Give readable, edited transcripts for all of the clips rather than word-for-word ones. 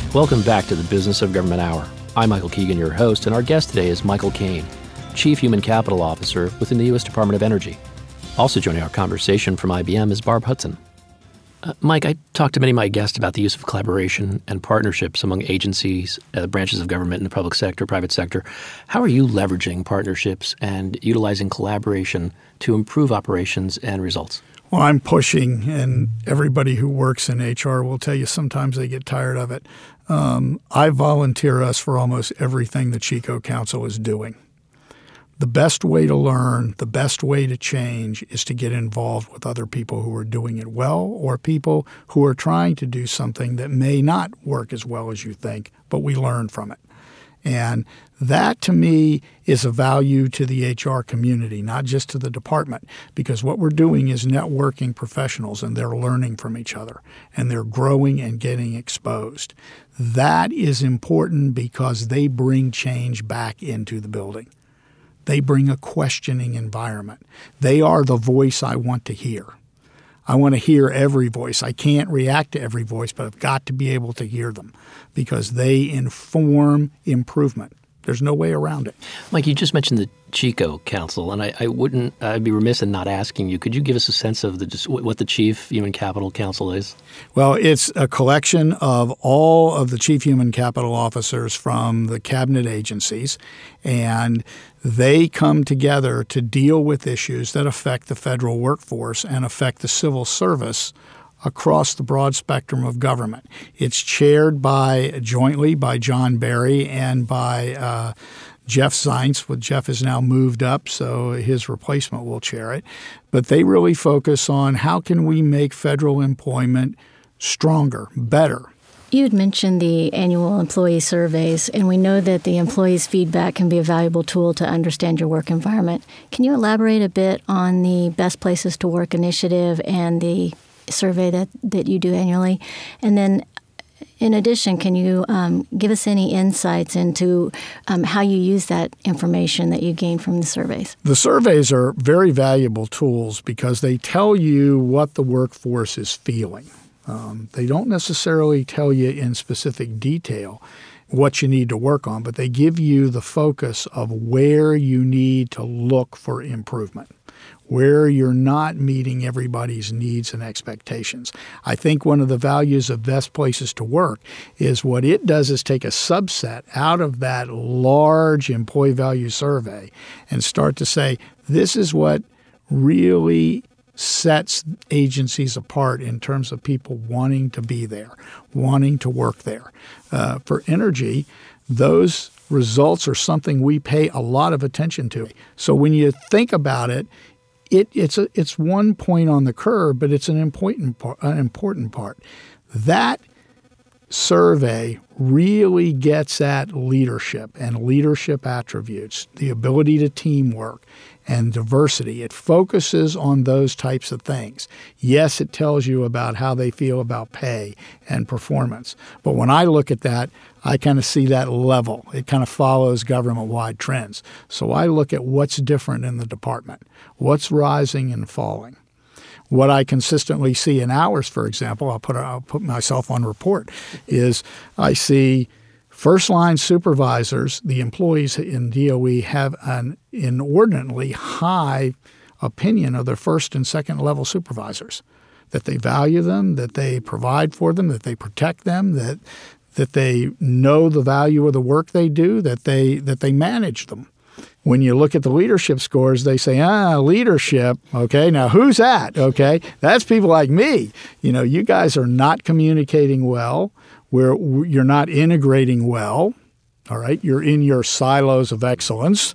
Welcome back to the Business of Government Hour. I'm Michael Keegan, your host, and our guest today is Michael Kane, Chief Human Capital Officer within the U.S. Department of Energy. Also joining our conversation from IBM is Barb Hudson. Mike, I talked to many of my guests about the use of collaboration and partnerships among agencies, branches of government in the public sector, private sector. How are you leveraging partnerships and utilizing collaboration to improve operations and results? Well, I'm pushing, and everybody who works in HR will tell you sometimes they get tired of it. I volunteer us for almost everything the Chico Council is doing. The best way to learn, the best way to change is to get involved with other people who are doing it well or people who are trying to do something that may not work as well as you think, but we learn from it. And that, to me, is a value to the HR community, not just to the department, because what we're doing is networking professionals, and they're learning from each other, and they're growing and getting exposed. That is important because they bring change back into the building. They bring a questioning environment. They are the voice I want to hear. I want to hear every voice. I can't react to every voice, but I've got to be able to hear them because they inform improvement. There's no way around it. Mike, you just mentioned the Chico Council, and I'd be remiss in not asking you, could you give us a sense of what the Chief Human Capital Council is? Well, it's a collection of all of the Chief Human Capital Officers from the cabinet agencies, and they come together to deal with issues that affect the federal workforce and affect the civil service across the broad spectrum of government. It's chaired jointly by John Barry and by Jeff Zients. Well, Jeff has now moved up, so his replacement will chair it. But they really focus on how can we make federal employment stronger, better. You had mentioned the annual employee surveys, and we know that the employees' feedback can be a valuable tool to understand your work environment. Can you elaborate a bit on the Best Places to Work initiative and the survey that you do annually? And then, in addition, can you give us any insights into how you use that information that you gain from the surveys? The surveys are very valuable tools because they tell you what the workforce is feeling. They don't necessarily tell you in specific detail what you need to work on, but they give you the focus of where you need to look for improvement, where you're not meeting everybody's needs and expectations. I think one of the values of Best Places to Work is what it does is take a subset out of that large employee value survey and start to say, this is what really sets agencies apart in terms of people wanting to be there, wanting to work there. For energy, those results are something we pay a lot of attention to. So when you think about it, it's one point on the curve, but it's an important part. That survey really gets at leadership and leadership attributes, the ability to teamwork and diversity. It focuses on those types of things. Yes, it tells you about how they feel about pay and performance. But when I look at that, I kind of see that level. It kind of follows government-wide trends. So I look at what's different in the department, what's rising and falling. What I consistently see in ours, for example, I'll put myself on report, is I see first-line supervisors, the employees in DOE, have an inordinately high opinion of their first and second-level supervisors, that they value them, that they provide for them, that they protect them, that they know the value of the work they do, that they manage them. When you look at the leadership scores, they say, leadership, okay, now who's that, okay? That's people like me. You guys are not communicating well. You're not integrating well, all right? You're in your silos of excellence,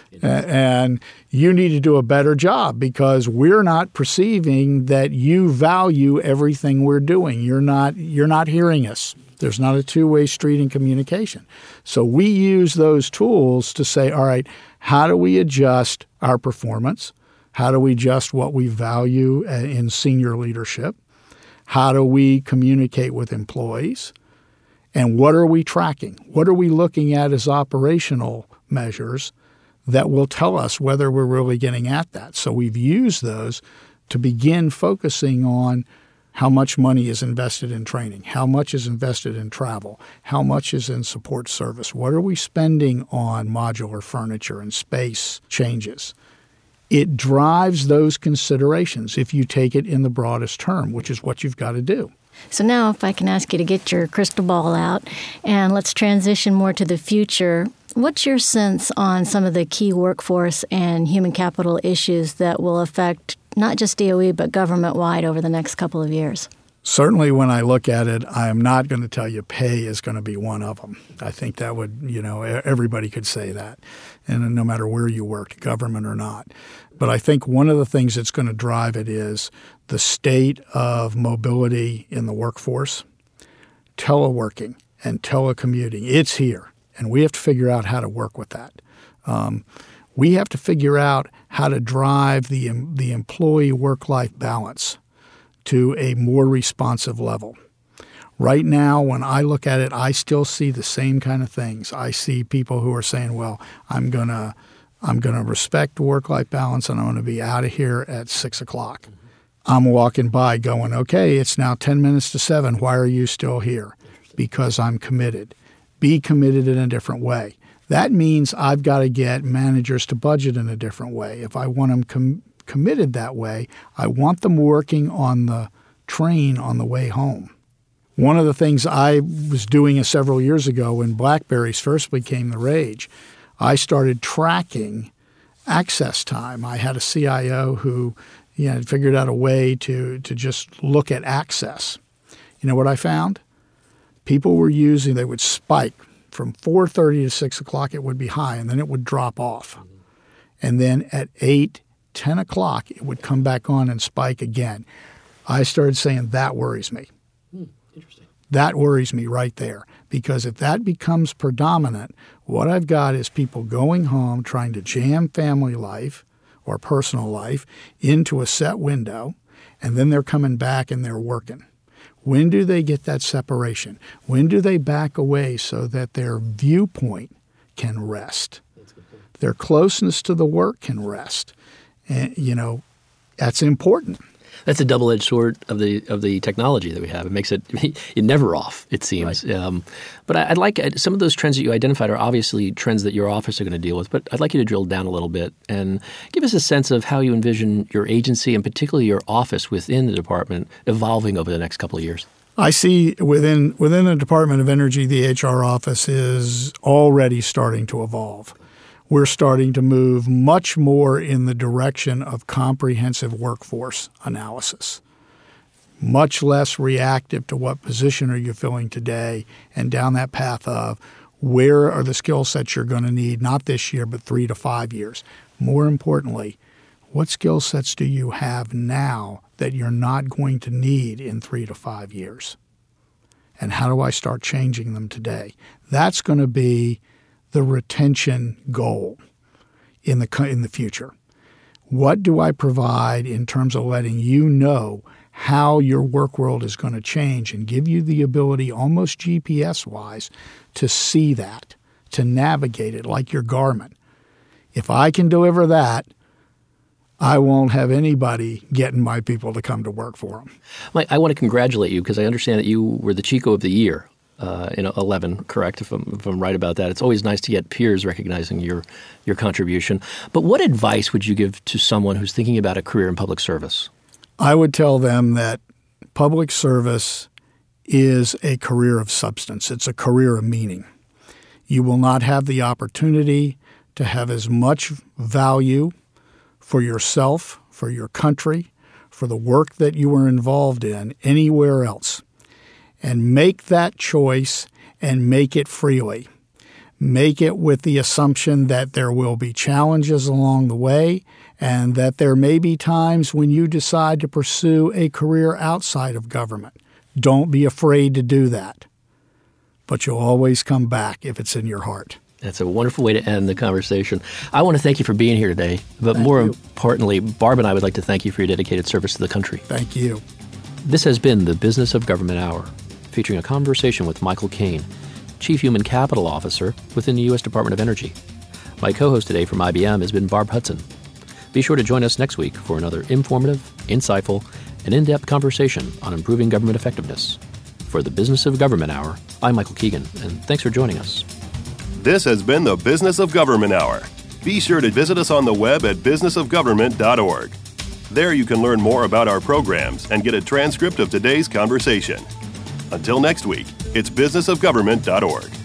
and you need to do a better job because we're not perceiving that you value everything we're doing. You're not hearing us. There's not a two-way street in communication. So we use those tools to say, all right, how do we adjust our performance? How do we adjust what we value in senior leadership? How do we communicate with employees? And what are we tracking? What are we looking at as operational measures that will tell us whether we're really getting at that? So we've used those to begin focusing on How much money is invested in training? How much is invested in travel? How much is in support service? What are we spending on modular furniture and space changes? It drives those considerations if you take it in the broadest term, which is what you've got to do. So now if I can ask you to get your crystal ball out and let's transition more to the future. What's your sense on some of the key workforce and human capital issues that will affect not just DOE but government-wide over the next couple of years? Certainly when I look at it, I am not going to tell you pay is going to be one of them. I think that would, everybody could say that, and no matter where you work, government or not. But I think one of the things that's going to drive it is the state of mobility in the workforce, teleworking and telecommuting. It's here, and we have to figure out how to work with that. We have to figure out how to drive the employee work-life balance to a more responsive level. Right now, when I look at it, I still see the same kind of things. I see people who are saying, well, I'm going to respect work-life balance and I'm going to be out of here at 6 o'clock. I'm walking by going, okay, it's now 10 minutes to 7. Why are you still here? Because I'm committed. Be committed in a different way. That means I've got to get managers to budget in a different way. If I want them committed that way, I want them working on the train on the way home. One of the things I was doing several years ago when BlackBerrys first became the rage, I started tracking access time. I had a CIO who had figured out a way to just look at access. You know what I found? People were using, they would spike from 4:30 to 6 o'clock, it would be high, and then it would drop off. And then at 8, 10 o'clock, it would come back on and spike again. I started saying, that worries me. Interesting. That worries me right there. Because if that becomes predominant, what I've got is people going home trying to jam family life or personal life into a set window, and then they're coming back and they're working. When do they get that separation? When do they back away so that their viewpoint can rest? Their closeness to the work can rest. And, that's important. That's a double-edged sword of the technology that we have. It makes it never off, it seems. Right. But I'd like some of those trends that you identified are obviously trends that your office are going to deal with. But I'd like you to drill down a little bit and give us a sense of how you envision your agency and particularly your office within the department evolving over the next couple of years. I see within the Department of Energy, the HR office is already starting to evolve. We're starting to move much more in the direction of comprehensive workforce analysis, much less reactive to what position are you filling today and down that path of where are the skill sets you're going to need, not this year, but 3 to 5 years. More importantly, what skill sets do you have now that you're not going to need in 3 to 5 years? And how do I start changing them today? That's going to be the retention goal in the future. What do I provide in terms of letting you know how your work world is going to change and give you the ability almost GPS-wise to see that, to navigate it like your Garmin? If I can deliver that, I won't have anybody getting my people to come to work for them. Mike, I want to congratulate you because I understand that you were the Chico of the Year in 11, correct, if I'm right about that. It's always nice to get peers recognizing your contribution. But what advice would you give to someone who's thinking about a career in public service? I would tell them that public service is a career of substance. It's a career of meaning. You will not have the opportunity to have as much value for yourself, for your country, for the work that you are involved in anywhere else. And make that choice and make it freely. Make it with the assumption that there will be challenges along the way and that there may be times when you decide to pursue a career outside of government. Don't be afraid to do that. But you'll always come back if it's in your heart. That's a wonderful way to end the conversation. I want to thank you for being here today. But more importantly, Barb and I would like to thank you for your dedicated service to the country. Thank you. This has been the Business of Government Hour, featuring a conversation with Michael Kane, Chief Human Capital Officer within the U.S. Department of Energy. My co-host today from IBM has been Barb Hudson. Be sure to join us next week for another informative, insightful, an in-depth conversation on improving government effectiveness. For the Business of Government Hour, I'm Michael Keegan, and thanks for joining us. This has been the Business of Government Hour. Be sure to visit us on the web at businessofgovernment.org. There you can learn more about our programs and get a transcript of today's conversation. Until next week, it's businessofgovernment.org.